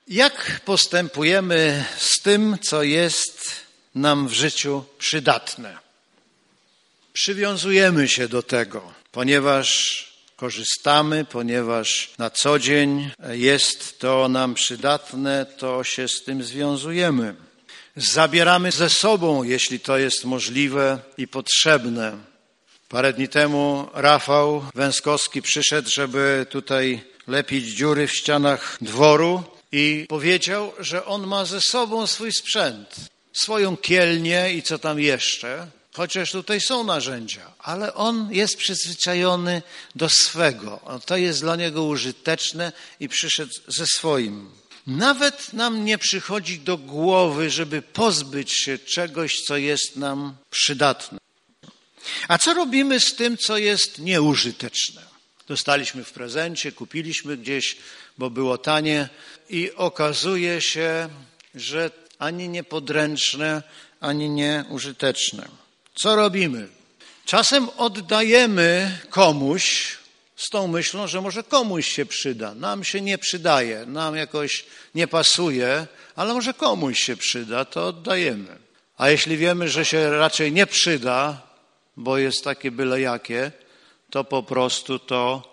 Jak postępujemy z tym, co jest nam w życiu przydatne? Przywiązujemy się do tego, ponieważ korzystamy, ponieważ na co dzień jest to nam przydatne, to się z tym związujemy. Zabieramy ze sobą, jeśli to jest możliwe i potrzebne. Parę dni temu Rafał Węskowski przyszedł, żeby tutaj lepić dziury w ścianach dworu i powiedział, że on ma ze sobą swój sprzęt, swoją kielnię i co tam jeszcze, chociaż tutaj są narzędzia, ale on jest przyzwyczajony do swego. To jest dla niego użyteczne i przyszedł ze swoim. Nawet nam nie przychodzi do głowy, żeby pozbyć się czegoś, co jest nam przydatne. A co robimy z tym, co jest nieużyteczne? Dostaliśmy w prezencie, kupiliśmy gdzieś, bo było tanie i okazuje się, że ani niepodręczne, ani nieużyteczne. Co robimy? Czasem oddajemy komuś z tą myślą, że może komuś się przyda. Nam się nie przydaje, nam jakoś nie pasuje, ale może komuś się przyda, to oddajemy. A jeśli wiemy, że się raczej nie przyda, bo jest takie byle jakie, to po prostu to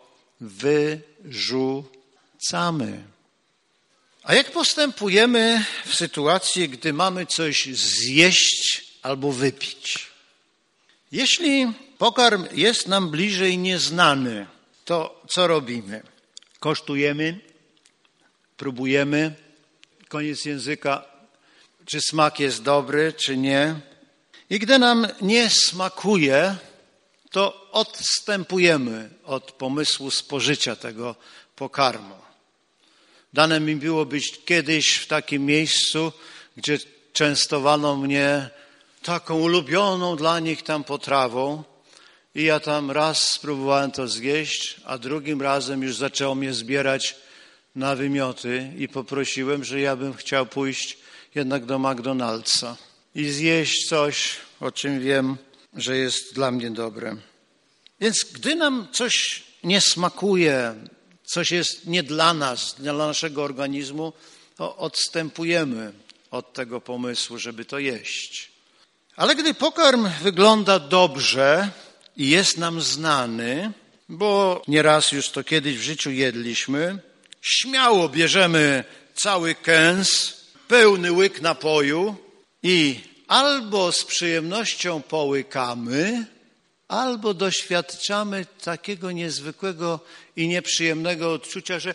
wyrzucamy. A jak postępujemy w sytuacji, gdy mamy coś zjeść albo wypić? Jeśli pokarm jest nam bliżej nieznany, to co robimy? Kosztujemy, próbujemy, koniec języka, czy smak jest dobry, czy nie. I gdy nam nie smakuje, to odstępujemy od pomysłu spożycia tego pokarmu. Dane mi było być kiedyś w takim miejscu, gdzie częstowano mnie taką ulubioną dla nich tam potrawą i ja tam raz spróbowałem to zjeść, a drugim razem już zaczęło mnie zbierać na wymioty i poprosiłem, że ja bym chciał pójść jednak do McDonald'sa i zjeść coś, o czym wiem, że jest dla mnie dobre. Więc gdy nam coś nie smakuje, coś jest nie dla nas, dla naszego organizmu, to odstępujemy od tego pomysłu, żeby to jeść. Ale gdy pokarm wygląda dobrze i jest nam znany, bo nieraz już to kiedyś w życiu jedliśmy, śmiało bierzemy cały kęs, pełny łyk napoju i albo z przyjemnością połykamy, albo doświadczamy takiego niezwykłego i nieprzyjemnego odczucia, że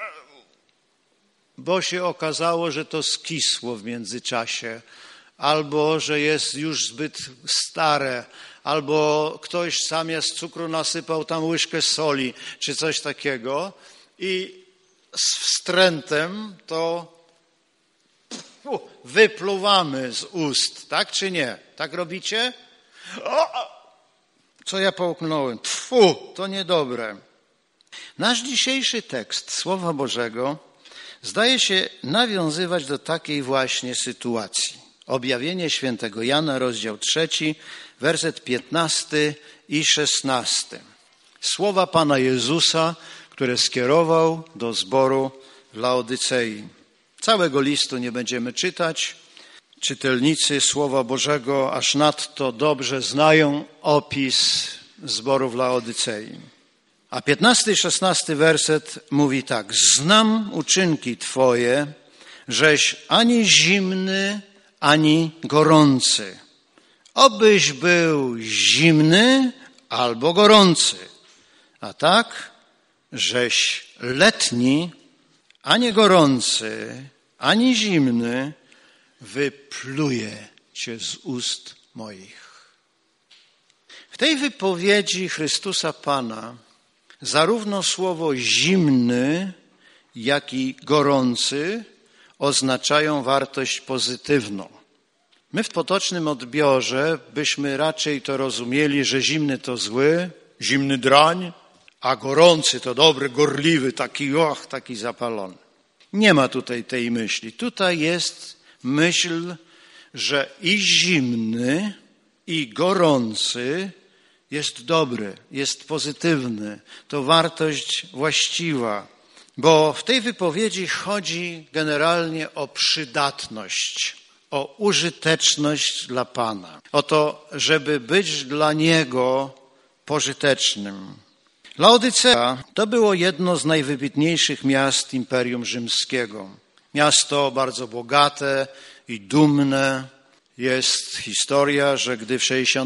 bo się okazało, że to skisło w międzyczasie, albo że jest już zbyt stare, albo ktoś zamiast cukru nasypał tam łyżkę soli, czy coś takiego i z wstrętem to wypluwamy z ust, tak czy nie? Tak robicie? Co ja połknąłem? To niedobre. Nasz dzisiejszy tekst Słowa Bożego zdaje się nawiązywać do takiej właśnie sytuacji. Objawienie świętego Jana, rozdział 3, werset 15 i 16. Słowa Pana Jezusa, które skierował do zboru w Laodycei. Całego listu nie będziemy czytać. Czytelnicy Słowa Bożego aż nadto dobrze znają opis zboru w Laodycei. A 15 i 16 werset mówi tak. Znam uczynki Twoje, żeś ani zimny, ani gorący. Obyś był zimny albo gorący. A tak, żeś letni, ani gorący, ani zimny, wypluje cię z ust moich. W tej wypowiedzi Chrystusa Pana zarówno słowo zimny, jak i gorący oznaczają wartość pozytywną. My w potocznym odbiorze byśmy raczej to rozumieli, że zimny to zły, zimny drań, a gorący to dobry, gorliwy, taki zapalony. Nie ma tutaj tej myśli. Tutaj jest myśl, że i zimny, i gorący jest dobry, jest pozytywny. To wartość właściwa. Bo w tej wypowiedzi chodzi generalnie o przydatność, o użyteczność dla Pana, o to, żeby być dla Niego pożytecznym. Laodycea to było jedno z najwybitniejszych miast Imperium Rzymskiego. Miasto bardzo bogate i dumne. Jest historia, że gdy w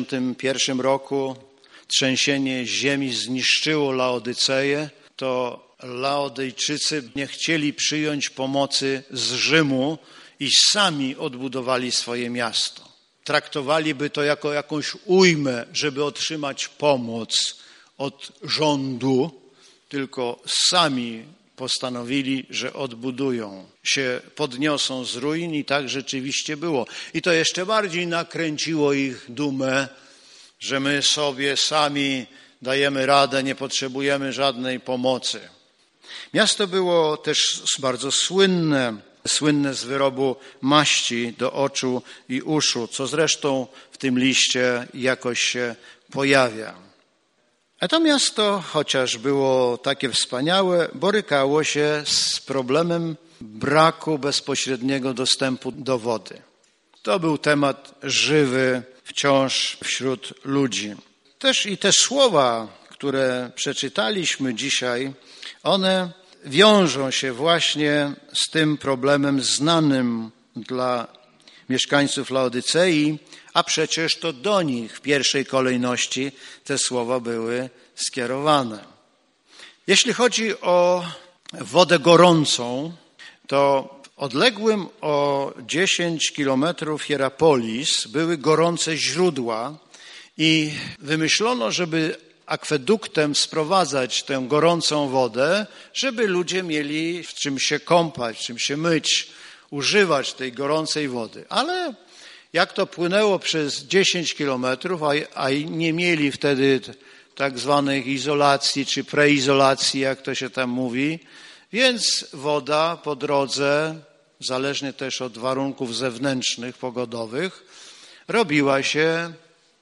61 roku trzęsienie ziemi zniszczyło Laodyceję, to Laodyjczycy nie chcieli przyjąć pomocy z Rzymu i sami odbudowali swoje miasto. Traktowaliby to jako jakąś ujmę, żeby otrzymać pomoc od rządu, tylko sami postanowili, że odbudują, się podniosą z ruin i tak rzeczywiście było. I to jeszcze bardziej nakręciło ich dumę, że my sobie sami dajemy radę, nie potrzebujemy żadnej pomocy. Miasto było też bardzo słynne z wyrobu maści do oczu i uszu, co zresztą w tym liście jakoś się pojawia. A to miasto, chociaż było takie wspaniałe, borykało się z problemem braku bezpośredniego dostępu do wody. To był temat żywy wciąż wśród ludzi. Też i te słowa, które przeczytaliśmy dzisiaj, one wiążą się właśnie z tym problemem znanym dla mieszkańców Laodycei, a przecież to do nich w pierwszej kolejności te słowa były skierowane. Jeśli chodzi o wodę gorącą, to w odległym o 10 kilometrów Hierapolis były gorące źródła i wymyślono, żeby akweduktem sprowadzać tę gorącą wodę, żeby ludzie mieli w czym się kąpać, w czym się myć, używać tej gorącej wody. Ale jak to płynęło przez 10 kilometrów, a nie mieli wtedy tak zwanych izolacji czy preizolacji, jak to się tam mówi, więc woda po drodze, zależnie też od warunków zewnętrznych, pogodowych, robiła się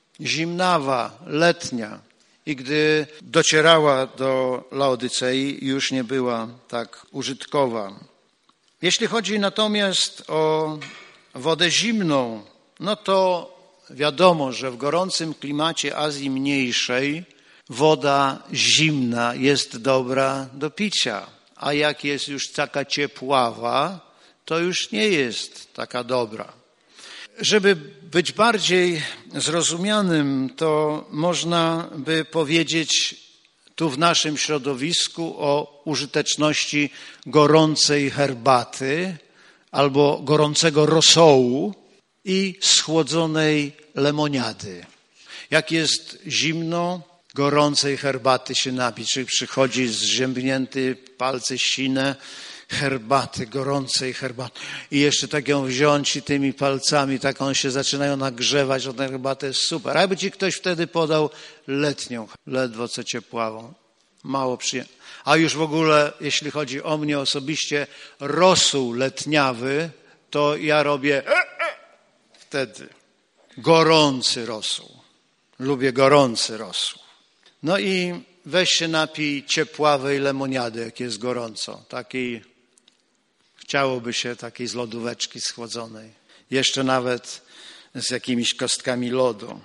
zimnawa, letnia. I gdy docierała do Laodycei, już nie była tak użytkowa. Jeśli chodzi natomiast o wodę zimną, no to wiadomo, że w gorącym klimacie Azji Mniejszej woda zimna jest dobra do picia, a jak jest już taka ciepława, to już nie jest taka dobra. Żeby być bardziej zrozumianym, to można by powiedzieć tu w naszym środowisku o użyteczności gorącej herbaty albo gorącego rosołu i schłodzonej lemoniady. Jak jest zimno, gorącej herbaty się napić, czyli przychodzi zziębnięty, palce sine, herbaty, gorącej herbaty. I jeszcze tak ją wziąć i tymi palcami, tak one się zaczynają nagrzewać, od tej herbaty jest super. A jakby ci ktoś wtedy podał letnią, ledwo co ciepławą, mało przyjemną. A już w ogóle, jeśli chodzi o mnie osobiście, rosół letniawy, to ja robię wtedy. Gorący rosół. Lubię gorący rosół. No i weź się napij ciepławej lemoniady, jak jest gorąco. Takiej, chciałoby się takiej z lodóweczki schłodzonej. Jeszcze nawet z jakimiś kostkami lodu.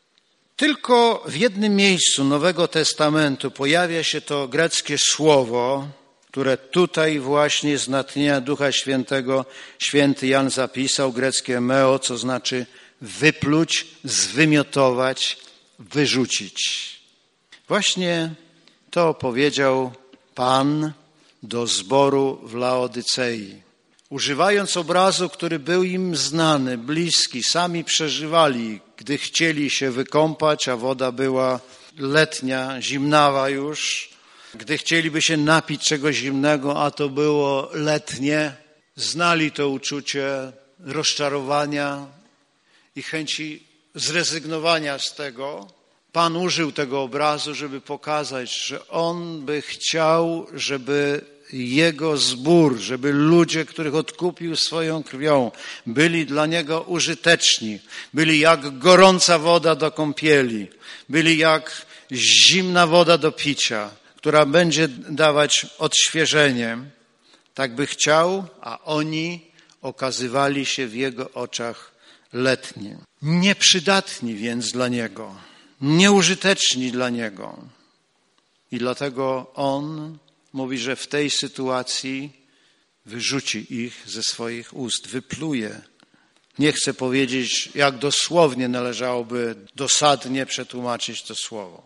Tylko w jednym miejscu Nowego Testamentu pojawia się to greckie słowo, które tutaj właśnie z natchnienia Ducha Świętego święty Jan zapisał, greckie meo, co znaczy wypluć, zwymiotować, wyrzucić. Właśnie to powiedział Pan do zboru w Laodycei. Używając obrazu, który był im znany, bliski, sami przeżywali, gdy chcieli się wykąpać, a woda była letnia, zimnawa już, gdy chcieliby się napić czegoś zimnego, a to było letnie, znali to uczucie rozczarowania i chęci zrezygnowania z tego. Pan użył tego obrazu, żeby pokazać, że On by chciał, żeby Jego zbór, żeby ludzie, których odkupił swoją krwią, byli dla Niego użyteczni, byli jak gorąca woda do kąpieli, byli jak zimna woda do picia, która będzie dawać odświeżenie. Tak by chciał, a oni okazywali się w jego oczach letni. Nieprzydatni więc dla niego, nieużyteczni dla niego. I dlatego on mówi, że w tej sytuacji wyrzuci ich ze swoich ust, wypluje. Nie chcę powiedzieć, jak dosłownie należałoby dosadnie przetłumaczyć to słowo.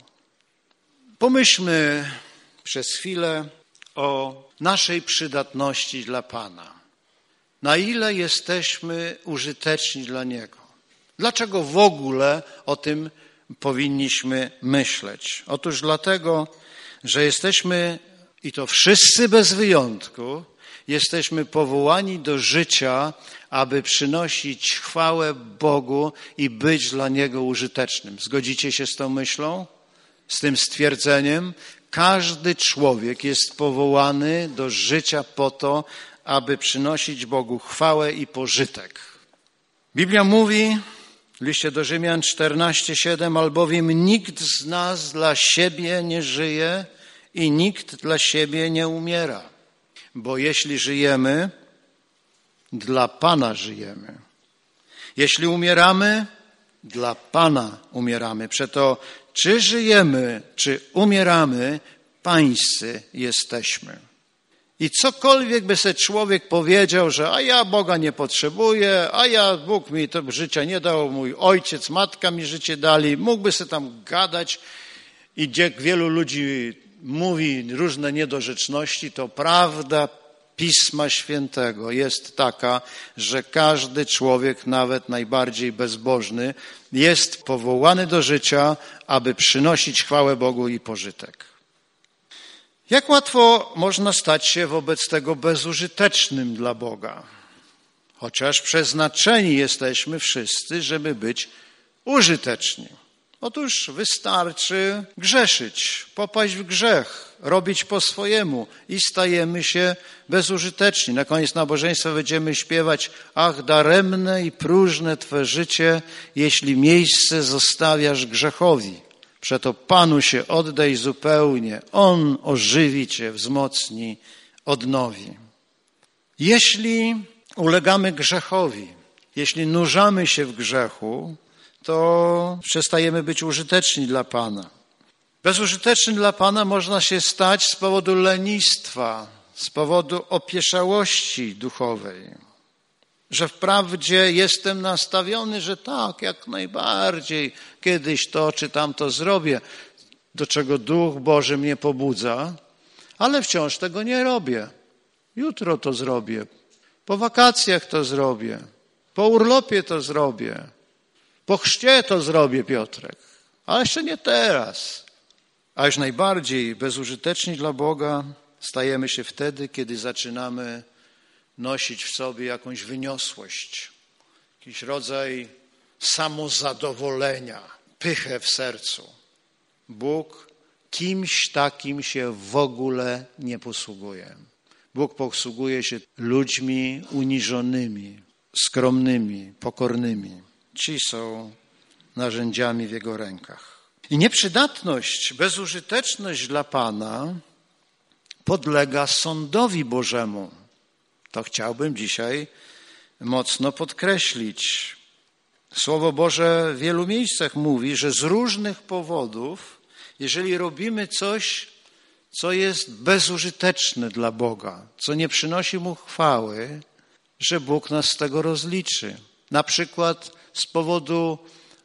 Pomyślmy przez chwilę o naszej przydatności dla Pana. Na ile jesteśmy użyteczni dla Niego? Dlaczego w ogóle o tym powinniśmy myśleć? Otóż dlatego, że jesteśmy, i to wszyscy bez wyjątku, jesteśmy powołani do życia, aby przynosić chwałę Bogu i być dla Niego użytecznym. Zgodzicie się z tą myślą? Z tym stwierdzeniem? Każdy człowiek jest powołany do życia po to, aby przynosić Bogu chwałę i pożytek. Biblia mówi w liście do Rzymian 14:7, albowiem nikt z nas dla siebie nie żyje i nikt dla siebie nie umiera. Bo jeśli żyjemy, dla Pana żyjemy. Jeśli umieramy, dla Pana umieramy. Przeto czy żyjemy, czy umieramy, pańscy jesteśmy. I cokolwiek by sobie człowiek powiedział, że a ja Boga nie potrzebuję, Bóg mi to życia nie dał, mój ojciec, matka mi życie dali, mógłby sobie tam gadać i gdzie wielu ludzi mówi różne niedorzeczności, to prawda Pisma Świętego jest taka, że każdy człowiek, nawet najbardziej bezbożny, jest powołany do życia, aby przynosić chwałę Bogu i pożytek. Jak łatwo można stać się wobec tego bezużytecznym dla Boga? Chociaż przeznaczeni jesteśmy wszyscy, żeby być użyteczni. Otóż wystarczy grzeszyć, popaść w grzech, robić po swojemu i stajemy się bezużyteczni. Na koniec nabożeństwa będziemy śpiewać: ach, daremne i próżne Twe życie, jeśli miejsce zostawiasz grzechowi. Przeto Panu się oddaj zupełnie. On ożywi Cię, wzmocni, odnowi. Jeśli ulegamy grzechowi, jeśli nurzamy się w grzechu, to przestajemy być użyteczni dla Pana. Bezużyteczny dla Pana można się stać z powodu lenistwa, z powodu opieszałości duchowej. Że wprawdzie jestem nastawiony, że tak, jak najbardziej, kiedyś to czy tamto zrobię, do czego Duch Boży mnie pobudza, ale wciąż tego nie robię. Jutro to zrobię, po wakacjach to zrobię, po urlopie to zrobię, po chrzcie to zrobię, Piotrek, ale jeszcze nie teraz. A już najbardziej bezużyteczni dla Boga stajemy się wtedy, kiedy zaczynamy nosić w sobie jakąś wyniosłość, jakiś rodzaj samozadowolenia, pychę w sercu. Bóg kimś takim się w ogóle nie posługuje. Bóg posługuje się ludźmi uniżonymi, skromnymi, pokornymi. Ci są narzędziami w Jego rękach. I nieprzydatność, bezużyteczność dla Pana podlega sądowi Bożemu. To chciałbym dzisiaj mocno podkreślić. Słowo Boże w wielu miejscach mówi, że z różnych powodów, jeżeli robimy coś, co jest bezużyteczne dla Boga, co nie przynosi Mu chwały, że Bóg nas z tego rozliczy. Na przykład z powodu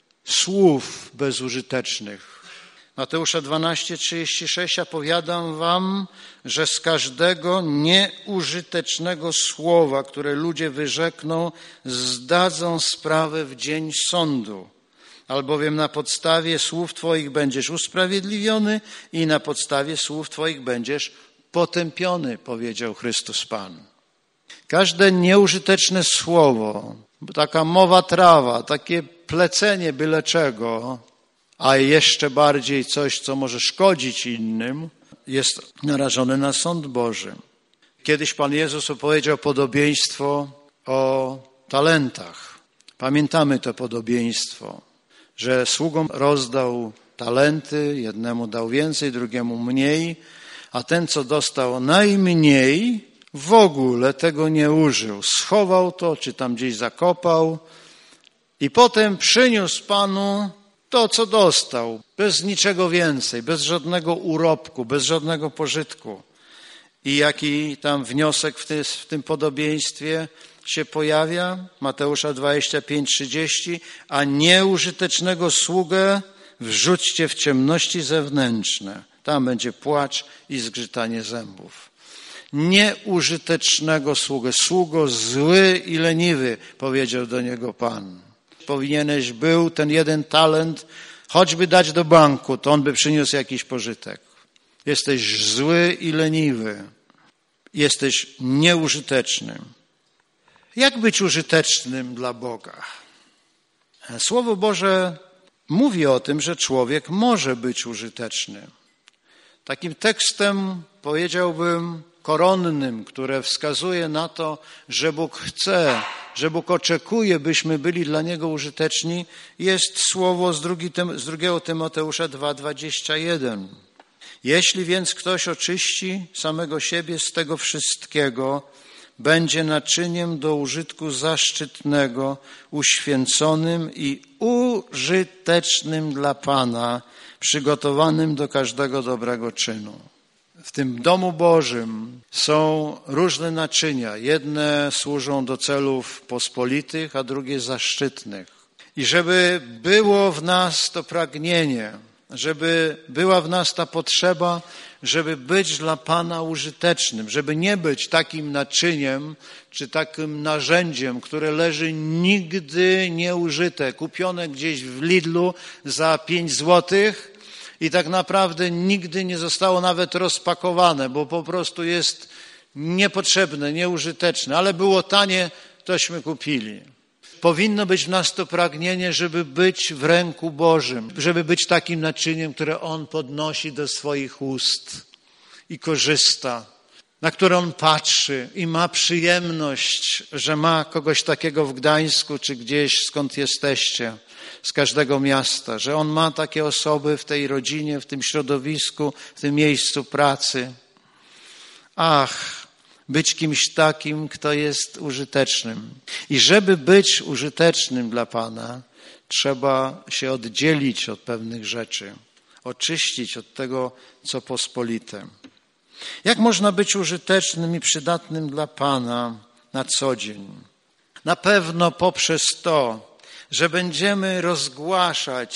słów bezużytecznych. Mateusza 12:36, a powiadam wam, że z każdego nieużytecznego słowa, które ludzie wyrzekną, zdadzą sprawę w dzień sądu. Albowiem na podstawie słów Twoich będziesz usprawiedliwiony i na podstawie słów Twoich będziesz potępiony, powiedział Chrystus Pan. Każde nieużyteczne słowo, taka mowa trawa, takie plecenie byle czego, a jeszcze bardziej coś, co może szkodzić innym, jest narażone na sąd Boży. Kiedyś Pan Jezus opowiedział podobieństwo o talentach. Pamiętamy to podobieństwo, że sługom rozdał talenty, jednemu dał więcej, drugiemu mniej, A ten, co dostał najmniej, w ogóle tego nie użył. Schował to, czy tam gdzieś zakopał i potem przyniósł Panu to, co dostał, bez niczego więcej, bez żadnego urobku, bez żadnego pożytku. I jaki tam wniosek w tym podobieństwie się pojawia? Mateusza 25:30. A nieużytecznego sługę wrzućcie w ciemności zewnętrzne. Tam będzie płacz i zgrzytanie zębów. Nieużytecznego sługę. Sługo zły i leniwy, powiedział do niego Pan. Powinieneś był ten 1 talent choćby dać do banku, to on by przyniósł jakiś pożytek. Jesteś zły i leniwy. Jesteś nieużyteczny. Jak być użytecznym dla Boga? Słowo Boże mówi o tym, że człowiek może być użyteczny. Takim tekstem, powiedziałbym, koronnym, które wskazuje na to, że Bóg chce, że Bóg oczekuje, byśmy byli dla Niego użyteczni, jest słowo z 2 Tymoteusza 2:21. Jeśli więc ktoś oczyści samego siebie z tego wszystkiego, będzie naczyniem do użytku zaszczytnego, uświęconym i użytecznym dla Pana, przygotowanym do każdego dobrego czynu. W tym domu Bożym są różne naczynia. Jedne służą do celów pospolitych, a drugie zaszczytnych. I żeby było w nas to pragnienie, żeby była w nas ta potrzeba, żeby być dla Pana użytecznym, żeby nie być takim naczyniem czy takim narzędziem, które leży nigdy nieużyte, kupione gdzieś w Lidlu za 5 złotych i tak naprawdę nigdy nie zostało nawet rozpakowane, bo po prostu jest niepotrzebne, nieużyteczne, ale było tanie, tośmy kupili. Powinno być w nas to pragnienie, żeby być w ręku Bożym, żeby być takim naczyniem, które On podnosi do swoich ust i korzysta, na które On patrzy i ma przyjemność, że ma kogoś takiego w Gdańsku czy gdzieś, skąd jesteście, z każdego miasta, że On ma takie osoby w tej rodzinie, w tym środowisku, w tym miejscu pracy. Ach, być kimś takim, kto jest użytecznym. I żeby być użytecznym dla Pana, trzeba się oddzielić od pewnych rzeczy, oczyścić od tego, co pospolite. Jak można być użytecznym i przydatnym dla Pana na co dzień? Na pewno poprzez to, że będziemy rozgłaszać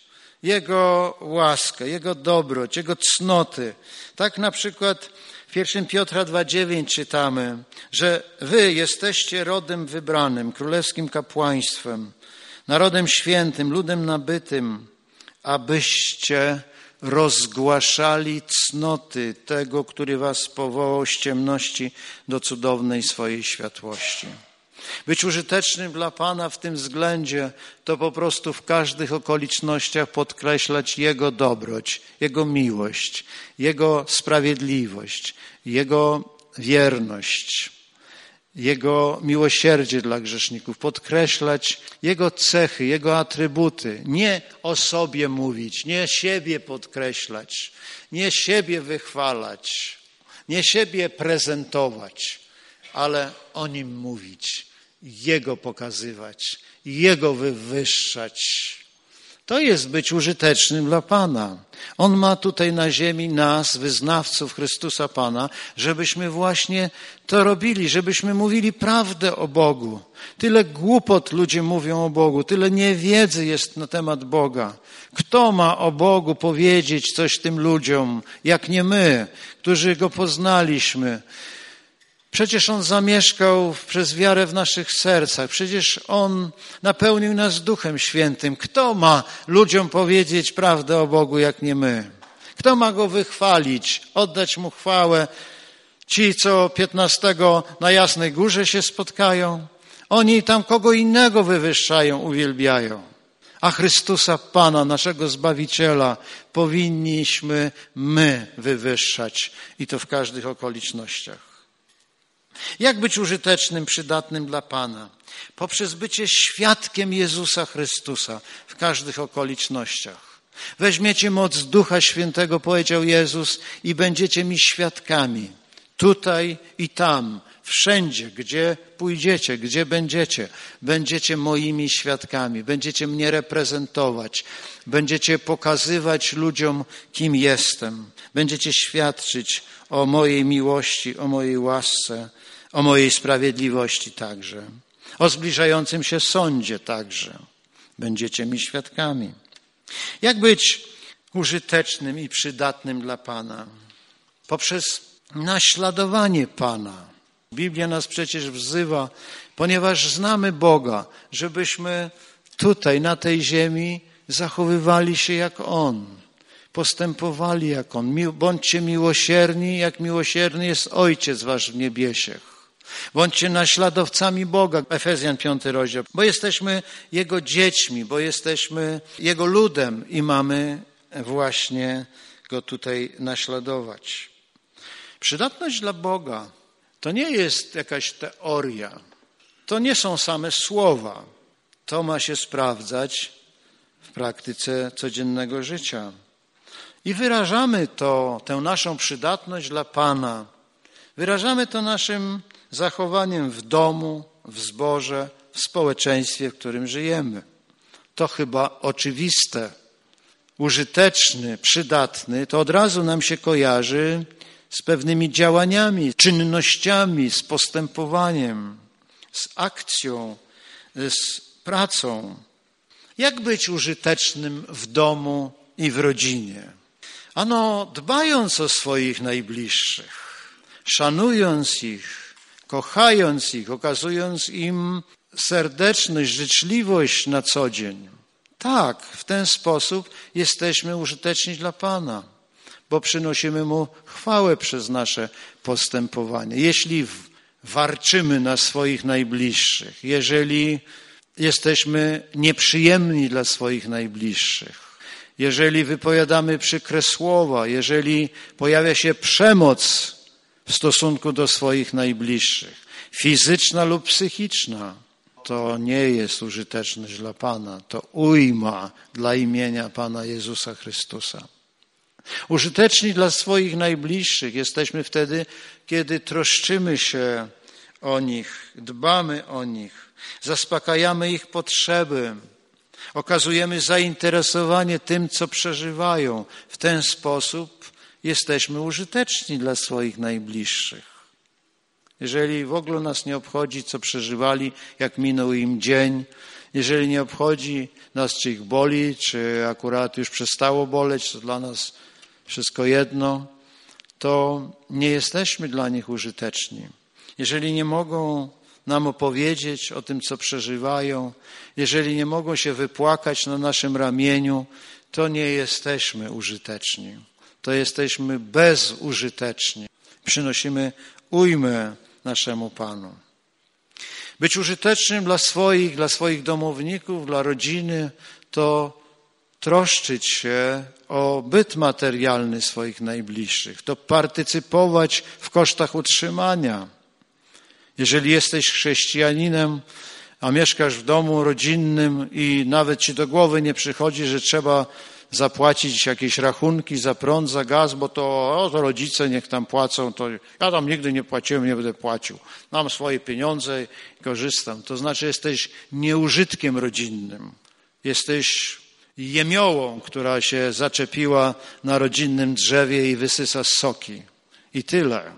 Jego łaskę, Jego dobroć, Jego cnoty. Tak na przykład w 1 Piotra 2:9 czytamy, że wy jesteście rodem wybranym, królewskim kapłaństwem, narodem świętym, ludem nabytym, abyście rozgłaszali cnoty tego, który was powołał z ciemności do cudownej swojej światłości. Być użytecznym dla Pana w tym względzie to po prostu w każdych okolicznościach podkreślać Jego dobroć, Jego miłość, Jego sprawiedliwość, Jego wierność, Jego miłosierdzie dla grzeszników, podkreślać Jego cechy, Jego atrybuty, nie o sobie mówić, nie siebie podkreślać, nie siebie wychwalać, nie siebie prezentować, ale o Nim mówić, Jego pokazywać, Jego wywyższać. To jest być użytecznym dla Pana. On ma tutaj na ziemi nas, wyznawców Chrystusa Pana, żebyśmy właśnie to robili, żebyśmy mówili prawdę o Bogu. Tyle głupot ludzie mówią o Bogu, tyle niewiedzy jest na temat Boga. Kto ma o Bogu powiedzieć coś tym ludziom, jak nie my, którzy Go poznaliśmy? Przecież On zamieszkał przez wiarę w naszych sercach. Przecież On napełnił nas Duchem Świętym. Kto ma ludziom powiedzieć prawdę o Bogu, jak nie my? Kto ma Go wychwalić, oddać Mu chwałę? Ci, co 15 na Jasnej Górze się spotkają, oni tam kogo innego wywyższają, uwielbiają. A Chrystusa Pana, naszego Zbawiciela, powinniśmy my wywyższać i to w każdych okolicznościach. Jak być użytecznym, przydatnym dla Pana? Poprzez bycie świadkiem Jezusa Chrystusa w każdych okolicznościach. Weźmiecie moc Ducha Świętego, powiedział Jezus, i będziecie mi świadkami. Tutaj i tam, wszędzie, gdzie pójdziecie, gdzie będziecie moimi świadkami. Będziecie mnie reprezentować. Będziecie pokazywać ludziom, kim jestem. Będziecie świadczyć o mojej miłości, o mojej łasce, o mojej sprawiedliwości także. O zbliżającym się sądzie także. Będziecie mi świadkami. Jak być użytecznym i przydatnym dla Pana? Poprzez naśladowanie Pana. Biblia nas przecież wzywa, ponieważ znamy Boga, żebyśmy tutaj, na tej ziemi, zachowywali się jak On, postępowali jak On. Bądźcie miłosierni, jak miłosierny jest Ojciec wasz w niebiesiech. Bądźcie naśladowcami Boga, Efezjan 5 rozdział, bo jesteśmy Jego dziećmi, bo jesteśmy Jego ludem i mamy właśnie Go tutaj naśladować. Przydatność dla Boga to nie jest jakaś teoria, to nie są same słowa. To ma się sprawdzać w praktyce codziennego życia. I wyrażamy tę naszą przydatność dla Pana. Wyrażamy to naszym zachowaniem w domu, w zborze, w społeczeństwie, w którym żyjemy. To chyba oczywiste. Użyteczny, przydatny, to od razu nam się kojarzy z pewnymi działaniami, czynnościami, z postępowaniem, z akcją, z pracą. Jak być użytecznym w domu i w rodzinie? Ano, dbając o swoich najbliższych, szanując ich, kochając ich, okazując im serdeczność, życzliwość na co dzień. Tak, w ten sposób jesteśmy użyteczni dla Pana, bo przynosimy Mu chwałę przez nasze postępowanie. Jeśli warczymy na swoich najbliższych, jeżeli jesteśmy nieprzyjemni dla swoich najbliższych, jeżeli wypowiadamy przykre słowa, jeżeli pojawia się przemoc w stosunku do swoich najbliższych, fizyczna lub psychiczna, to nie jest użyteczność dla Pana, to ujma dla imienia Pana Jezusa Chrystusa. Użyteczni dla swoich najbliższych jesteśmy wtedy, kiedy troszczymy się o nich, dbamy o nich, zaspokajamy ich potrzeby, okazujemy zainteresowanie tym, co przeżywają. W ten sposób jesteśmy użyteczni dla swoich najbliższych. Jeżeli w ogóle nas nie obchodzi, co przeżywali, jak minął im dzień, jeżeli nie obchodzi nas, czy ich boli, czy akurat już przestało boleć, to dla nas wszystko jedno, to nie jesteśmy dla nich użyteczni. Jeżeli nie mogą nam opowiedzieć o tym, co przeżywają, jeżeli nie mogą się wypłakać na naszym ramieniu, to nie jesteśmy użyteczni. To jesteśmy bezużyteczni. Przynosimy ujmę naszemu Panu. Być użytecznym dla swoich domowników, dla rodziny, to troszczyć się o byt materialny swoich najbliższych, to partycypować w kosztach utrzymania. Jeżeli jesteś chrześcijaninem, a mieszkasz w domu rodzinnym i nawet ci do głowy nie przychodzi, że trzeba zapłacić jakieś rachunki za prąd, za gaz, bo to rodzice niech tam płacą, to ja tam nigdy nie płaciłem, nie będę płacił. Mam swoje pieniądze i korzystam. To znaczy jesteś nieużytkiem rodzinnym. Jesteś jemiołą, która się zaczepiła na rodzinnym drzewie i wysysa soki. I tyle.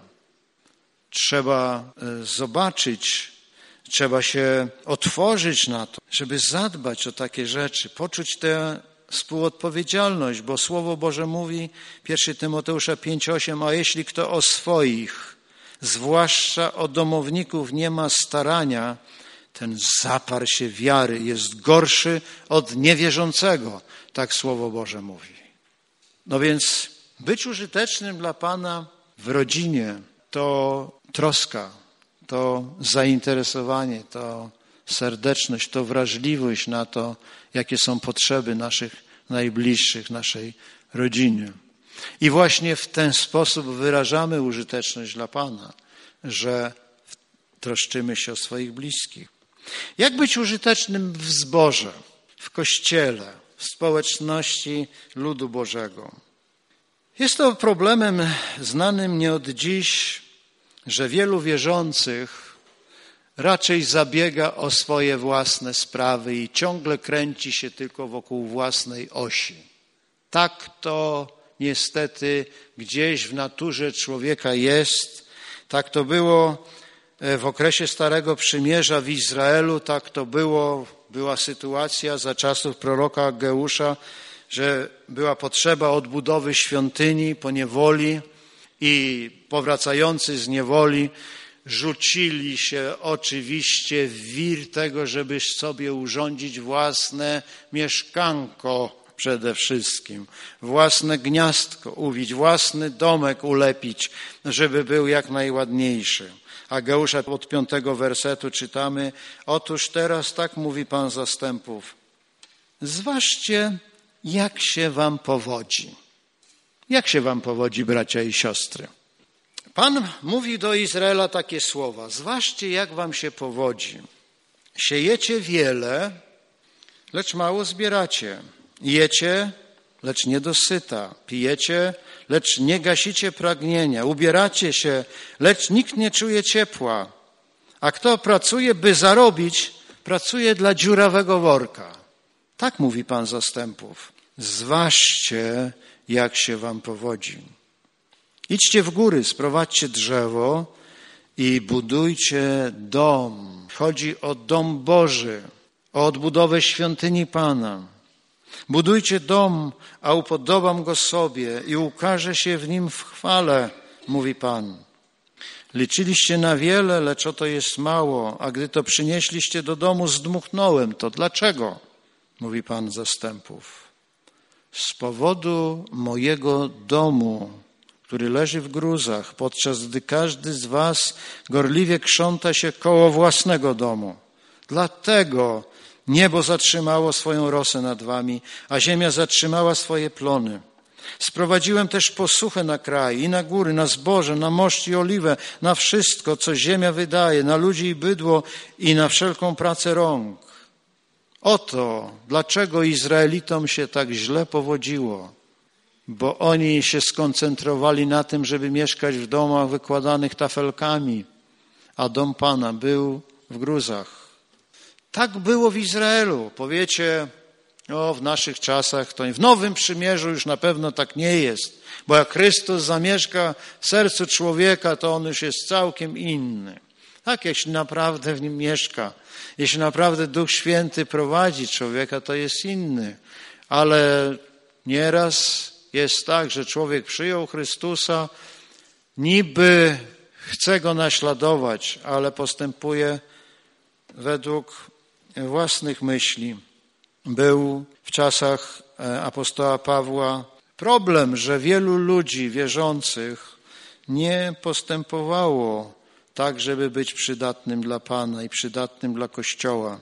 Trzeba zobaczyć, trzeba się otworzyć na to, żeby zadbać o takie rzeczy, poczuć tę współodpowiedzialność, bo Słowo Boże mówi, 1 Tymoteusza 5:8, a jeśli kto o swoich, zwłaszcza o domowników nie ma starania, ten zaparł się wiary jest gorszy od niewierzącego. Tak Słowo Boże mówi. No więc być użytecznym dla Pana w rodzinie to troska, to zainteresowanie, to serdeczność, to wrażliwość na to, jakie są potrzeby naszych najbliższych, naszej rodziny. I właśnie w ten sposób wyrażamy użyteczność dla Pana, że troszczymy się o swoich bliskich. Jak być użytecznym w zborze, w kościele, w społeczności ludu Bożego. Jest to problemem znanym nie od dziś, że wielu wierzących raczej zabiega o swoje własne sprawy i ciągle kręci się tylko wokół własnej osi. Tak to niestety gdzieś w naturze człowieka jest. Tak to było w okresie Starego Przymierza w Izraelu, tak to była sytuacja za czasów proroka Ageusza, że była potrzeba odbudowy świątyni po niewoli i powracający z niewoli rzucili się oczywiście w wir tego, żeby sobie urządzić własne mieszkanko przede wszystkim, własne gniazdko uwić, własny domek ulepić, żeby był jak najładniejszy. Ageusza od 5 wersetu czytamy: otóż teraz tak mówi Pan zastępów, zważcie, jak się wam powodzi. Jak się wam powodzi, bracia i siostry? Pan mówi do Izraela takie słowa: zważcie, jak wam się powodzi. Siejecie wiele, lecz mało zbieracie. Jecie, lecz nie dosyta. Pijecie, lecz nie gasicie pragnienia. Ubieracie się, lecz nikt nie czuje ciepła. A kto pracuje, by zarobić, pracuje dla dziurawego worka. Tak mówi Pan zastępów. Zważcie, jak się wam powodzi. Idźcie w góry, sprowadźcie drzewo i budujcie dom. Chodzi o dom Boży, o odbudowę świątyni Pana. Budujcie dom, a upodobam go sobie i ukaże się w nim w chwale, mówi Pan. Liczyliście na wiele, lecz oto jest mało, a gdy to przynieśliście do domu, zdmuchnąłem to. Dlaczego? Mówi Pan zastępów. Z powodu mojego domu, który leży w gruzach, podczas gdy każdy z was gorliwie krząta się koło własnego domu. Dlatego niebo zatrzymało swoją rosę nad wami, a ziemia zatrzymała swoje plony. Sprowadziłem też posuchę na kraj i na góry, na zboże, na moszcz i oliwę, na wszystko, co ziemia wydaje, na ludzi i bydło i na wszelką pracę rąk. Oto dlaczego Izraelitom się tak źle powodziło, bo oni się skoncentrowali na tym, żeby mieszkać w domach wykładanych tafelkami, a dom Pana był w gruzach. Tak było w Izraelu. Powiecie, w naszych czasach, to w Nowym Przymierzu już na pewno tak nie jest, bo jak Chrystus zamieszka w sercu człowieka, to on już jest całkiem inny. Tak, jeśli naprawdę w nim mieszka, jeśli naprawdę Duch Święty prowadzi człowieka, to jest inny. Ale nieraz jest tak, że człowiek przyjął Chrystusa, niby chce Go naśladować, ale postępuje według własnych myśli. Był w czasach apostoła Pawła problem, że wielu ludzi wierzących nie postępowało tak, żeby być przydatnym dla Pana i przydatnym dla Kościoła.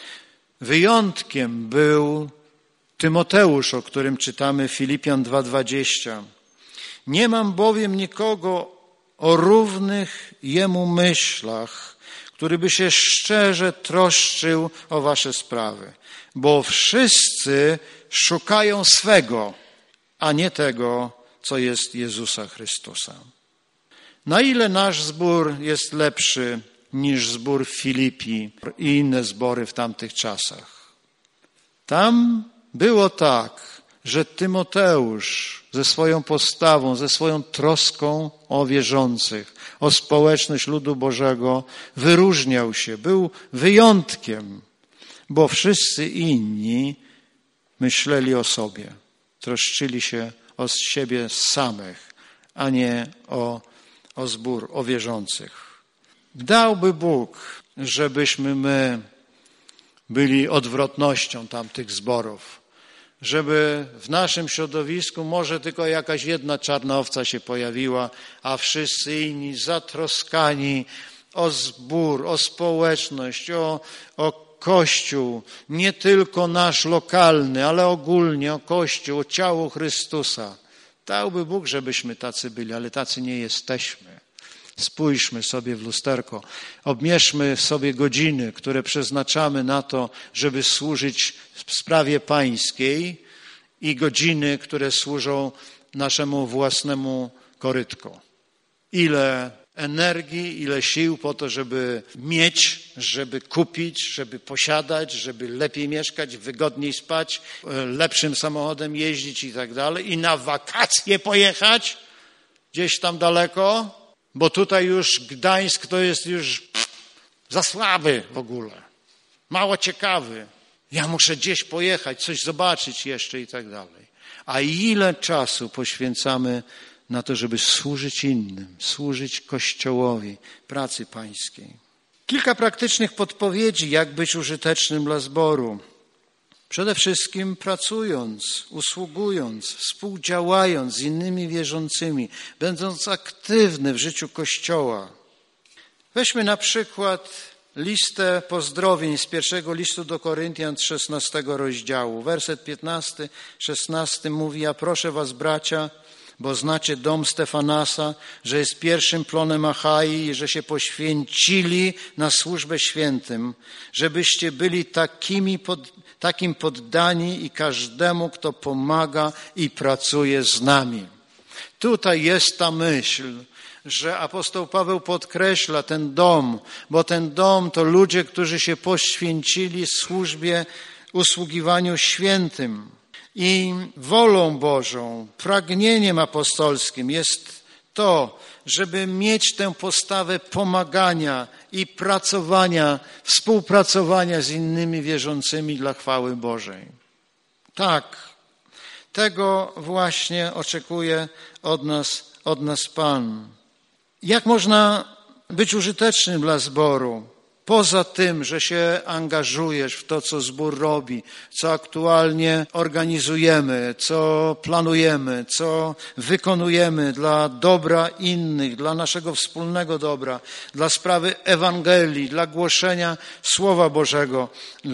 Wyjątkiem był Tymoteusz, o którym czytamy w Filipian 2:20. Nie mam bowiem nikogo o równych jemu myślach, który by się szczerze troszczył o wasze sprawy, bo wszyscy szukają swego, a nie tego, co jest Jezusa Chrystusa. Na ile nasz zbór jest lepszy niż zbór w Filipii i inne zbory w tamtych czasach? Tam było tak, że Tymoteusz ze swoją postawą, ze swoją troską o wierzących, o społeczność ludu Bożego wyróżniał się, był wyjątkiem, bo wszyscy inni myśleli o sobie, troszczyli się o siebie samych, a nie o zbór, o wierzących. Dałby Bóg, żebyśmy my byli odwrotnością tamtych zborów, żeby w naszym środowisku może tylko jakaś jedna czarna owca się pojawiła, a wszyscy inni zatroskani o zbór, o społeczność, o Kościół, nie tylko nasz lokalny, ale ogólnie o Kościół, o ciało Chrystusa. Dałby Bóg, żebyśmy tacy byli, ale tacy nie jesteśmy. Spójrzmy sobie w lusterko, obmierzmy sobie godziny, które przeznaczamy na to, żeby służyć w sprawie pańskiej i godziny, które służą naszemu własnemu korytku. Ile energii, ile sił po to, żeby mieć, żeby kupić, żeby posiadać, żeby lepiej mieszkać, wygodniej spać, lepszym samochodem jeździć i tak dalej. I na wakacje pojechać gdzieś tam daleko, bo tutaj już Gdańsk to jest już za słaby w ogóle. Mało ciekawy. Ja muszę gdzieś pojechać, coś zobaczyć jeszcze i tak dalej. A ile czasu poświęcamy na to, żeby służyć innym, służyć Kościołowi, pracy pańskiej. Kilka praktycznych podpowiedzi, jak być użytecznym dla zboru. Przede wszystkim pracując, usługując, współdziałając z innymi wierzącymi, będąc aktywny w życiu Kościoła. Weźmy na przykład listę pozdrowień z pierwszego listu do Koryntian z 16 rozdziału. Werset 15, 16 mówi: ja proszę was, bracia, bo znacie dom Stefanasa, że jest pierwszym plonem Achai i że się poświęcili na służbę świętym, żebyście byli takim poddani i każdemu, kto pomaga i pracuje z nami. Tutaj jest ta myśl, że apostoł Paweł podkreśla ten dom, bo ten dom to ludzie, którzy się poświęcili służbie, usługiwaniu świętym. I wolą Bożą, pragnieniem apostolskim jest to, żeby mieć tę postawę pomagania i pracowania, współpracowania z innymi wierzącymi dla chwały Bożej. Tak, tego właśnie oczekuje od nas Pan. Jak można być użytecznym dla zboru? Poza tym, że się angażujesz w to, co zbór robi, co aktualnie organizujemy, co planujemy, co wykonujemy dla dobra innych, dla naszego wspólnego dobra, dla sprawy Ewangelii, dla głoszenia Słowa Bożego,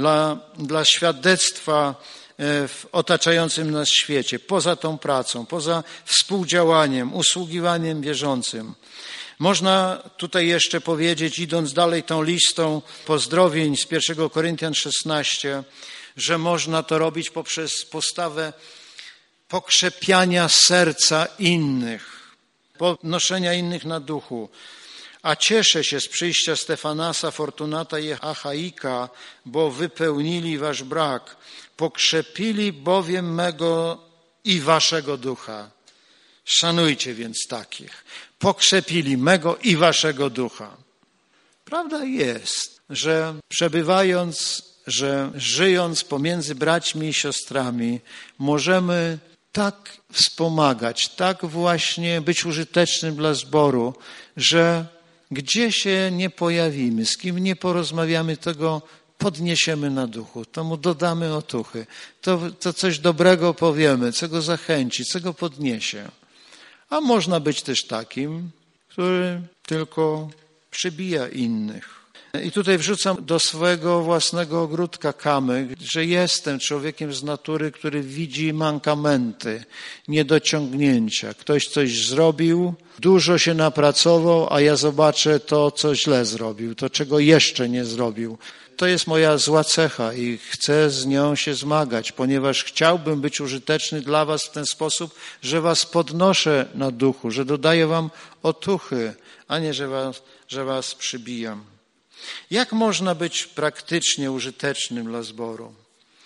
dla świadectwa w otaczającym nas świecie, poza tą pracą, poza współdziałaniem, usługiwaniem wierzącym. Można tutaj jeszcze powiedzieć, idąc dalej tą listą pozdrowień z 1 Koryntian 16, że można to robić poprzez postawę pokrzepiania serca innych, podnoszenia innych na duchu. A cieszę się z przyjścia Stefanasa, Fortunata i Achaika, bo wypełnili wasz brak. Pokrzepili bowiem mego i waszego ducha. Szanujcie więc takich. Pokrzepili mego i waszego ducha. Prawda jest, że przebywając, że żyjąc pomiędzy braćmi i siostrami, możemy tak wspomagać, tak właśnie być użytecznym dla zboru, że gdzie się nie pojawimy, z kim nie porozmawiamy, tego podniesiemy na duchu, to mu dodamy otuchy, to coś dobrego powiemy, co go zachęci, co go podniesie. A można być też takim, który tylko przybija innych. I tutaj wrzucam do swojego własnego ogródka kamyk, że jestem człowiekiem z natury, który widzi mankamenty, niedociągnięcia. Ktoś coś zrobił, dużo się napracował, a ja zobaczę to, co źle zrobił, to, czego jeszcze nie zrobił. To jest moja zła cecha i chcę z nią się zmagać, ponieważ chciałbym być użyteczny dla was w ten sposób, że was podnoszę na duchu, że dodaję wam otuchy, a nie, że was przybijam. Jak można być praktycznie użytecznym dla zboru?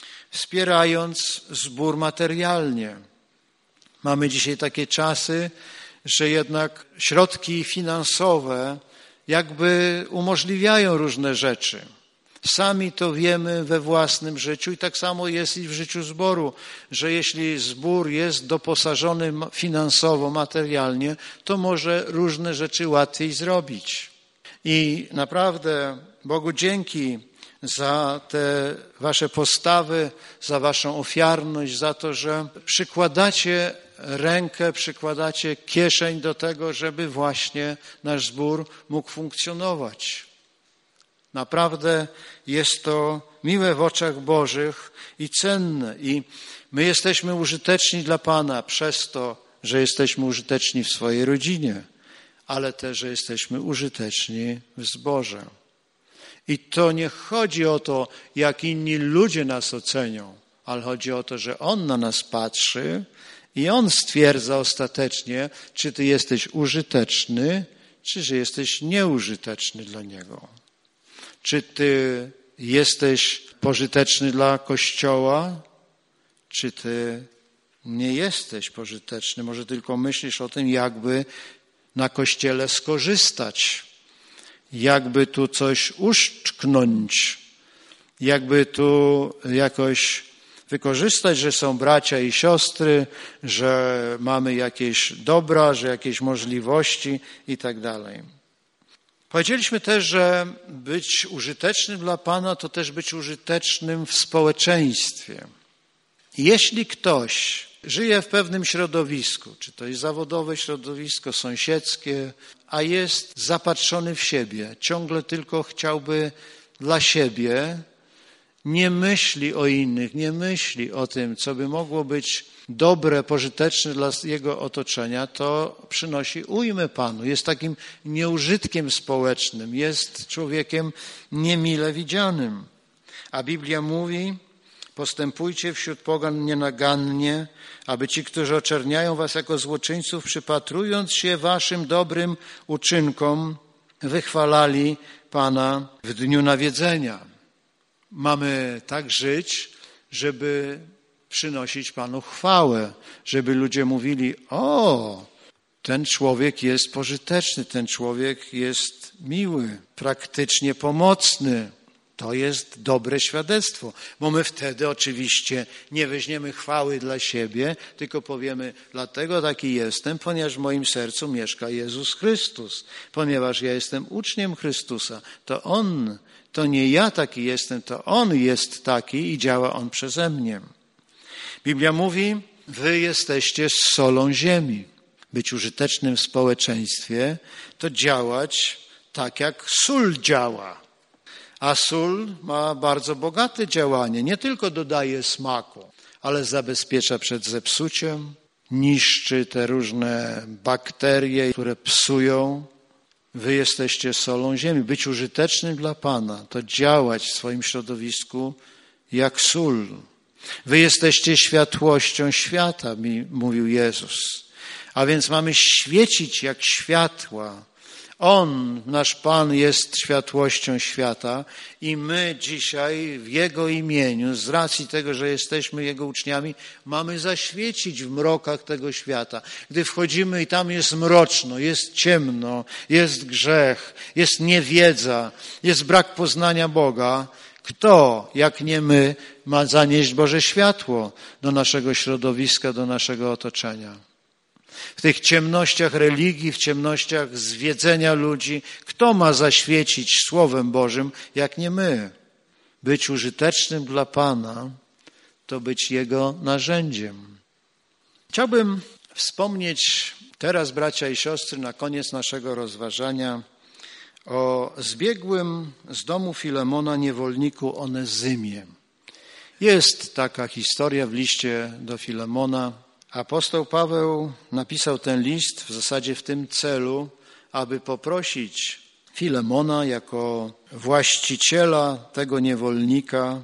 Wspierając zbór materialnie. Mamy dzisiaj takie czasy, że jednak środki finansowe jakby umożliwiają różne rzeczy. Sami to wiemy we własnym życiu i tak samo jest i w życiu zboru, że jeśli zbór jest doposażony finansowo, materialnie, to może różne rzeczy łatwiej zrobić. I naprawdę Bogu dzięki za te wasze postawy, za waszą ofiarność, za to, że przykładacie rękę, przykładacie kieszeń do tego, żeby właśnie nasz zbór mógł funkcjonować. Naprawdę jest to miłe w oczach Bożych i cenne. I my jesteśmy użyteczni dla Pana przez to, że jesteśmy użyteczni w swojej rodzinie. ale też, że jesteśmy użyteczni w zborze. I to nie chodzi o to, jak inni ludzie nas ocenią, ale chodzi o to, że On na nas patrzy i On stwierdza ostatecznie, czy ty jesteś użyteczny, czy że jesteś nieużyteczny dla Niego. Czy ty jesteś pożyteczny dla Kościoła, czy ty nie jesteś pożyteczny. Może tylko myślisz o tym, jakby na Kościele skorzystać, jakby tu coś uszczknąć, jakby tu jakoś wykorzystać, że są bracia i siostry, że mamy jakieś dobra, że jakieś możliwości i tak dalej. Powiedzieliśmy też, że być użytecznym dla Pana to też być użytecznym w społeczeństwie. Jeśli ktoś żyje w pewnym środowisku, czy to jest zawodowe środowisko, sąsiedzkie, a jest zapatrzony w siebie, ciągle tylko chciałby dla siebie, nie myśli o innych, nie myśli o tym, co by mogło być dobre, pożyteczne dla jego otoczenia, to przynosi ujmę Panu. Jest takim nieużytkiem społecznym, jest człowiekiem niemile widzianym. A Biblia mówi: postępujcie wśród pogan nienagannie, aby ci, którzy oczerniają was jako złoczyńców, przypatrując się waszym dobrym uczynkom, wychwalali Pana w dniu nawiedzenia. Mamy tak żyć, żeby przynosić Panu chwałę, żeby ludzie mówili: o, ten człowiek jest pożyteczny, ten człowiek jest miły, praktycznie pomocny. To jest dobre świadectwo, bo my wtedy oczywiście nie weźmiemy chwały dla siebie, tylko powiemy: dlatego taki jestem, ponieważ w moim sercu mieszka Jezus Chrystus. Ponieważ ja jestem uczniem Chrystusa, to On, to nie ja taki jestem, to On jest taki i działa On przeze mnie. Biblia mówi: wy jesteście solą ziemi. Być użytecznym w społeczeństwie to działać tak, jak sól działa. A sól ma bardzo bogate działanie. Nie tylko dodaje smaku, ale zabezpiecza przed zepsuciem, niszczy te różne bakterie, które psują. Wy jesteście solą ziemi. Być użytecznym dla Pana to działać w swoim środowisku jak sól. Wy jesteście światłością świata, mówił Jezus. A więc mamy świecić jak światła. On, nasz Pan, jest światłością świata i my dzisiaj w Jego imieniu, z racji tego, że jesteśmy Jego uczniami, mamy zaświecić w mrokach tego świata. Gdy wchodzimy i tam jest mroczno, jest ciemno, jest grzech, jest niewiedza, jest brak poznania Boga, kto, jak nie my, ma zanieść Boże światło do naszego środowiska, do naszego otoczenia? W tych ciemnościach religii, w ciemnościach zwiedzenia ludzi, kto ma zaświecić Słowem Bożym, jak nie my? Być użytecznym dla Pana to być Jego narzędziem. Chciałbym wspomnieć teraz, bracia i siostry, na koniec naszego rozważania o zbiegłym z domu Filemona niewolniku Onezymie. Jest taka historia w liście do Filemona. Apostoł Paweł napisał ten list w zasadzie w tym celu, aby poprosić Filemona jako właściciela tego niewolnika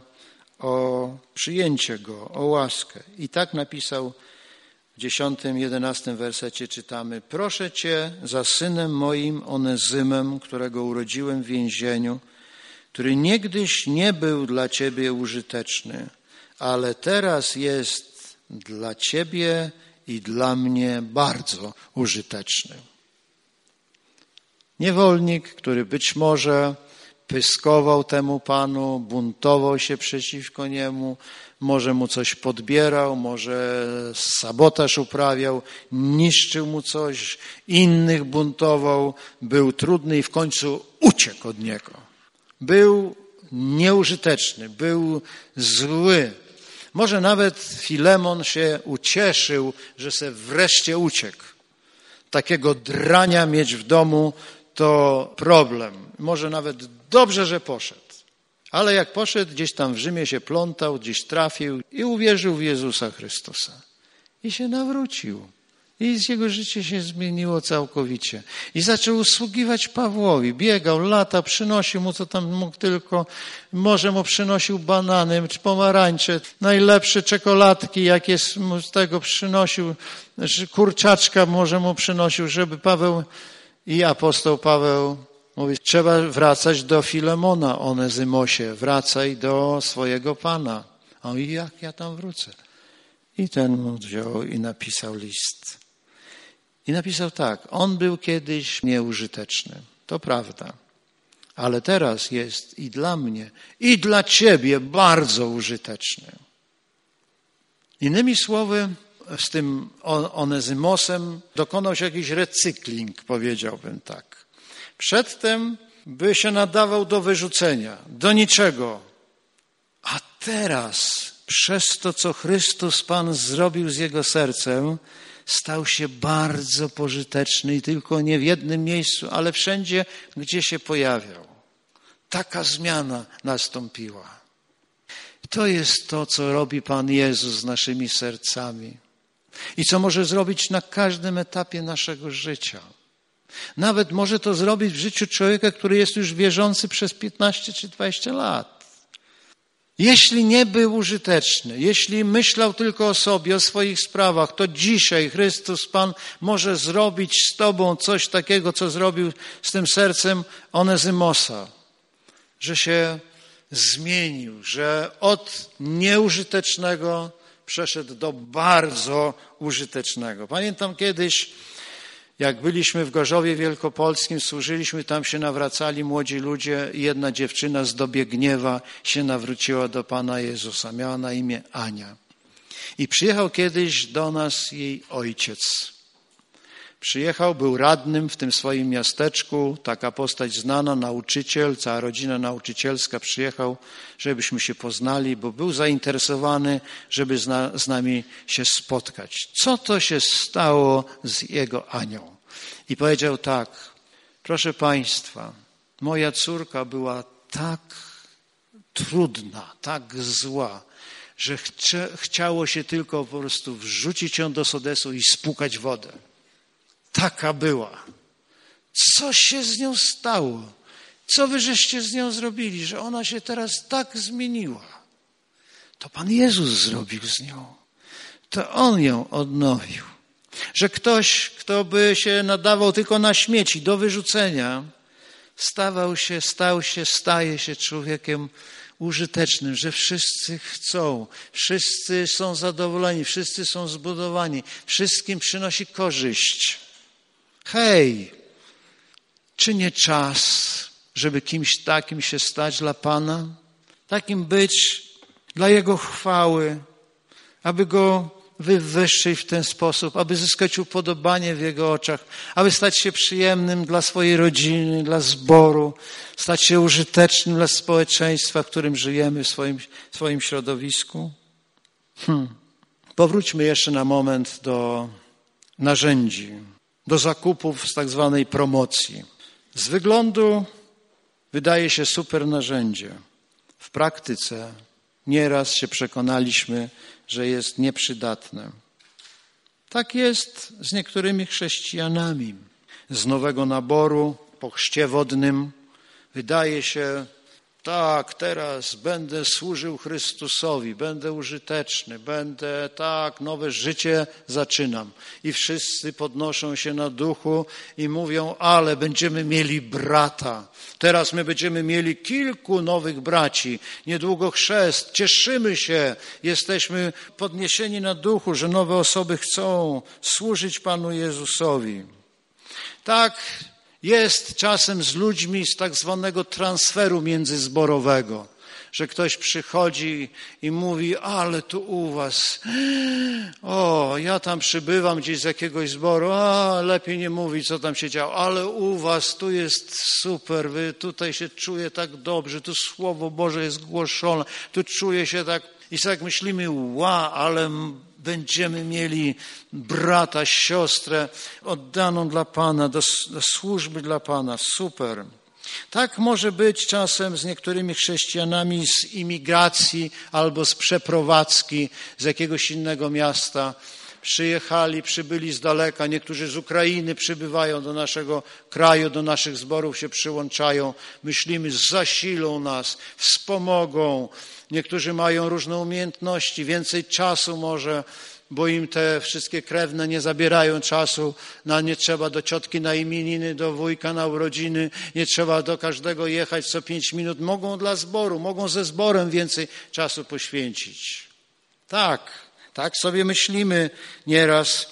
o przyjęcie go, o łaskę. I tak napisał w 10, 11 wersecie czytamy: proszę Cię za synem moim Onezymem, którego urodziłem w więzieniu, który niegdyś nie był dla Ciebie użyteczny, ale teraz jest dla Ciebie i dla mnie bardzo użyteczny. Niewolnik, który być może pyskował temu Panu, buntował się przeciwko Niemu, może mu coś podbierał, może sabotaż uprawiał, niszczył mu coś, innych buntował, był trudny i w końcu uciekł od Niego. Był nieużyteczny, był zły. Może nawet Filemon się ucieszył, że se wreszcie uciekł. Takiego drania mieć w domu to problem. Może nawet dobrze, że poszedł. Ale jak poszedł, gdzieś tam w Rzymie się plątał, gdzieś trafił i uwierzył w Jezusa Chrystusa. I się nawrócił. I jego życie się zmieniło całkowicie. I zaczął usługiwać Pawłowi. Biegał lata, przynosił mu co tam mógł tylko. Może mu przynosił banany, czy pomarańcze, najlepsze czekoladki, jakie mu z tego przynosił. Kurczaczka może mu przynosił, żeby Paweł i apostoł Paweł mówi, trzeba wracać do Filemona, Onezymosie. Wracaj do swojego Pana. A i jak ja tam wrócę? I ten mu wziął i napisał list. I napisał tak, on był kiedyś nieużyteczny, to prawda, ale teraz jest i dla mnie, i dla ciebie bardzo użyteczny. Innymi słowy, z tym Onezymosem dokonał się jakiś recykling, powiedziałbym tak. Przedtem by się nadawał do wyrzucenia, do niczego, a teraz przez to, co Chrystus Pan zrobił z jego sercem, stał się bardzo pożyteczny i tylko nie w jednym miejscu, ale wszędzie, gdzie się pojawiał. Taka zmiana nastąpiła. To jest to, co robi Pan Jezus z naszymi sercami i co może zrobić na każdym etapie naszego życia. Nawet może to zrobić w życiu człowieka, który jest już wierzący przez 15 czy 20 lat. Jeśli nie był użyteczny, jeśli myślał tylko o sobie, o swoich sprawach, to dzisiaj Chrystus Pan może zrobić z tobą coś takiego, co zrobił z tym sercem Onezymosa, że się zmienił, że od nieużytecznego przeszedł do bardzo użytecznego. Pamiętam kiedyś, jak byliśmy w Gorzowie Wielkopolskim, służyliśmy, tam się nawracali młodzi ludzie i jedna dziewczyna z Dobiegniewa się nawróciła do Pana Jezusa. Miała na imię Ania. I przyjechał kiedyś do nas jej ojciec. Przyjechał, był radnym w tym swoim miasteczku, taka postać znana, nauczyciel, cała rodzina nauczycielska przyjechał, żebyśmy się poznali, bo był zainteresowany, żeby z nami się spotkać. Co to się stało z jego Anią? I powiedział tak, proszę Państwa, moja córka była tak trudna, tak zła, że chciało się tylko po prostu wrzucić ją do sodesu i spłukać wodę. Taka była. Co się z nią stało? Co wy żeście z nią zrobili, że ona się teraz tak zmieniła? To Pan Jezus zrobił z nią. To On ją odnowił. Że ktoś, kto by się nadawał tylko na śmieci, do wyrzucenia, staje się człowiekiem użytecznym, że wszyscy chcą, wszyscy są zadowoleni, wszyscy są zbudowani, wszystkim przynosi korzyść. Hej, czy nie czas, żeby kimś takim się stać dla Pana? Takim być dla Jego chwały, aby Go wywyższyć w ten sposób, aby zyskać upodobanie w Jego oczach, aby stać się przyjemnym dla swojej rodziny, dla zboru, stać się użytecznym dla społeczeństwa, w którym żyjemy, w swoim środowisku. Powróćmy jeszcze na moment do narzędzi, do zakupów z tak zwanej promocji. Z wyglądu wydaje się super narzędzie. W praktyce nieraz się przekonaliśmy, że jest nieprzydatne. Tak jest z niektórymi chrześcijanami. Z nowego naboru po chrzcie wodnym wydaje się, tak, teraz będę służył Chrystusowi, będę użyteczny, nowe życie zaczynam. I wszyscy podnoszą się na duchu i mówią, ale będziemy mieli brata. Teraz my będziemy mieli kilku nowych braci. Niedługo chrzest, cieszymy się, jesteśmy podniesieni na duchu, że nowe osoby chcą służyć Panu Jezusowi. Tak jest czasem z ludźmi z tak zwanego transferu międzyzborowego, że ktoś przychodzi i mówi, ale tu u was, ja tam przybywam gdzieś z jakiegoś zboru, lepiej nie mówić, co tam się działo, ale u was tu jest super, tutaj się czuję tak dobrze, tu Słowo Boże jest głoszone, tu czuję się tak, i tak myślimy, ale będziemy mieli brata, siostrę oddaną dla Pana, do służby dla Pana. Super. Tak może być czasem z niektórymi chrześcijanami z imigracji albo z przeprowadzki z jakiegoś innego miasta. przybyli z daleka, niektórzy z Ukrainy przybywają do naszego kraju, do naszych zborów się przyłączają. Myślimy, zasilą nas, wspomogą. Niektórzy mają różne umiejętności, więcej czasu może, bo im te wszystkie krewne nie zabierają czasu. Nie trzeba do ciotki na imieniny, do wujka na urodziny, nie trzeba do każdego jechać co 5 minut. Mogą dla zboru, mogą ze zborem więcej czasu poświęcić. Tak sobie myślimy nieraz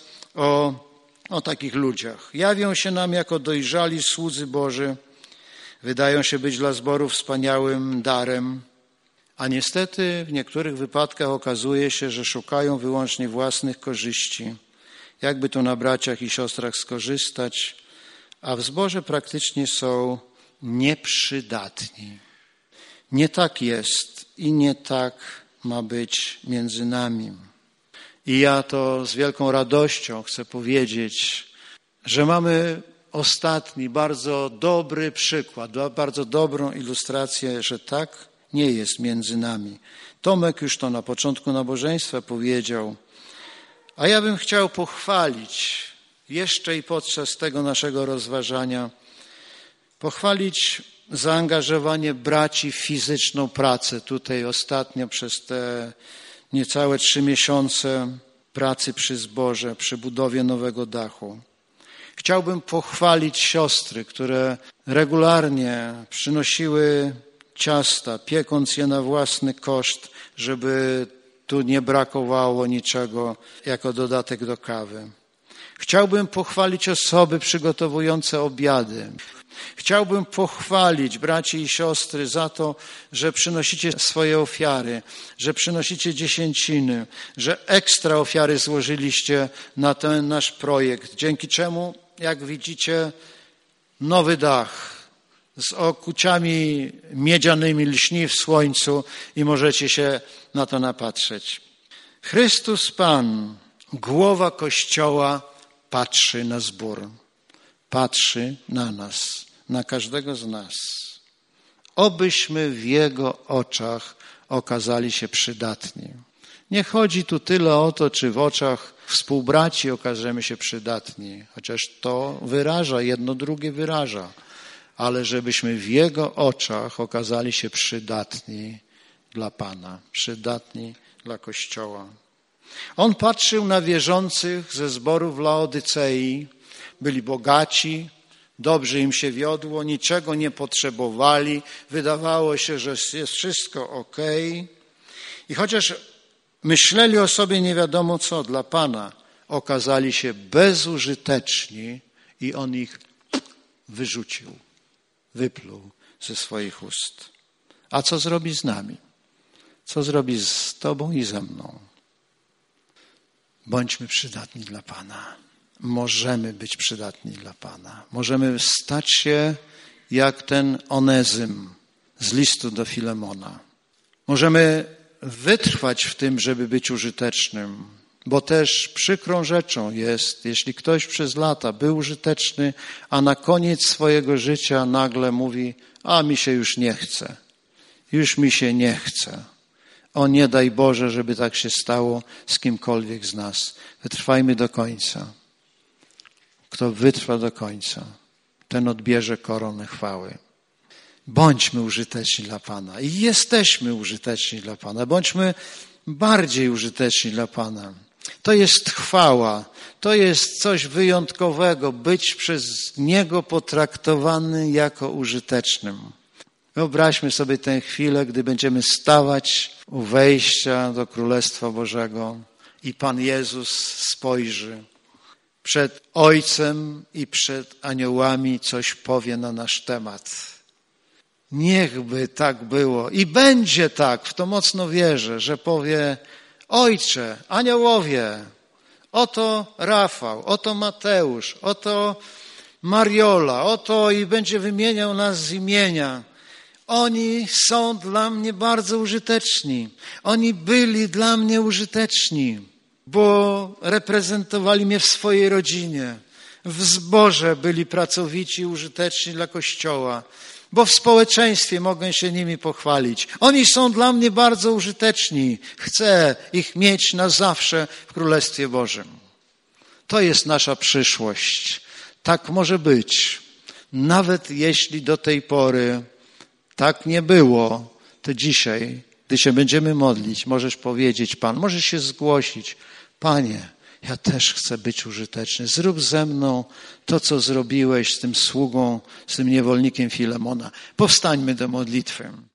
o takich ludziach. Jawią się nam jako dojrzali słudzy Boży, wydają się być dla zboru wspaniałym darem, a niestety w niektórych wypadkach okazuje się, że szukają wyłącznie własnych korzyści, jakby to na braciach i siostrach skorzystać, a w zborze praktycznie są nieprzydatni. Nie tak jest i nie tak ma być między nami. I ja to z wielką radością chcę powiedzieć, że mamy ostatni, bardzo dobry przykład, bardzo dobrą ilustrację, że tak nie jest między nami. Tomek już to na początku nabożeństwa powiedział, a ja bym chciał pochwalić jeszcze i podczas tego naszego rozważania, pochwalić zaangażowanie braci w fizyczną pracę tutaj ostatnio przez te niecałe 3 miesiące pracy przy zborze, przy budowie nowego dachu. Chciałbym pochwalić siostry, które regularnie przynosiły ciasta, piekąc je na własny koszt, żeby tu nie brakowało niczego jako dodatek do kawy. Chciałbym pochwalić osoby przygotowujące obiady. Chciałbym pochwalić braci i siostry za to, że przynosicie swoje ofiary, że przynosicie dziesięciny, że ekstra ofiary złożyliście na ten nasz projekt, dzięki czemu, jak widzicie, nowy dach z okuciami miedzianymi lśni w słońcu i możecie się na to napatrzeć. Chrystus Pan, głowa Kościoła, patrzy na zbór, patrzy na nas, na każdego z nas. Obyśmy w Jego oczach okazali się przydatni. Nie chodzi tu tyle o to, czy w oczach współbraci okażemy się przydatni, chociaż to wyraża, jedno drugie wyraża, ale żebyśmy w Jego oczach okazali się przydatni dla Pana, przydatni dla Kościoła. On patrzył na wierzących ze zboru w Laodycei, byli bogaci, dobrze im się wiodło, niczego nie potrzebowali, wydawało się, że jest wszystko okej. I chociaż myśleli o sobie nie wiadomo co, dla Pana okazali się bezużyteczni i On ich wyrzucił, wypluł ze swoich ust. A co zrobi z nami? Co zrobi z Tobą i ze mną? Bądźmy przydatni dla Pana. Możemy być przydatni dla Pana. Możemy stać się jak ten Onezym z listu do Filemona. Możemy wytrwać w tym, żeby być użytecznym, bo też przykrą rzeczą jest, jeśli ktoś przez lata był użyteczny, a na koniec swojego życia nagle mówi, a mi się już nie chce. Już mi się nie chce. O nie daj Boże, żeby tak się stało z kimkolwiek z nas. Wytrwajmy do końca. Kto wytrwa do końca, ten odbierze koronę chwały. Bądźmy użyteczni dla Pana i jesteśmy użyteczni dla Pana. Bądźmy bardziej użyteczni dla Pana. To jest chwała, to jest coś wyjątkowego, być przez Niego potraktowany jako użytecznym. Wyobraźmy sobie tę chwilę, gdy będziemy stawać u wejścia do Królestwa Bożego i Pan Jezus spojrzy przed Ojcem i przed aniołami, coś powie na nasz temat. Niechby tak było i będzie tak, w to mocno wierzę, że powie: Ojcze, aniołowie, oto Rafał, oto Mateusz, oto Mariola, oto i będzie wymieniał nas z imienia. Oni są dla mnie bardzo użyteczni. Oni byli dla mnie użyteczni, bo reprezentowali mnie w swojej rodzinie. W zborze byli pracowici, użyteczni dla Kościoła, bo w społeczeństwie mogę się nimi pochwalić. Oni są dla mnie bardzo użyteczni. Chcę ich mieć na zawsze w Królestwie Bożym. To jest nasza przyszłość. Tak może być. Nawet jeśli do tej pory tak nie było, to dzisiaj, gdy się będziemy modlić, możesz powiedzieć, Pan, możesz się zgłosić. Panie, ja też chcę być użyteczny. Zrób ze mną to, co zrobiłeś z tym sługą, z tym niewolnikiem Filemona. Powstańmy do modlitwy.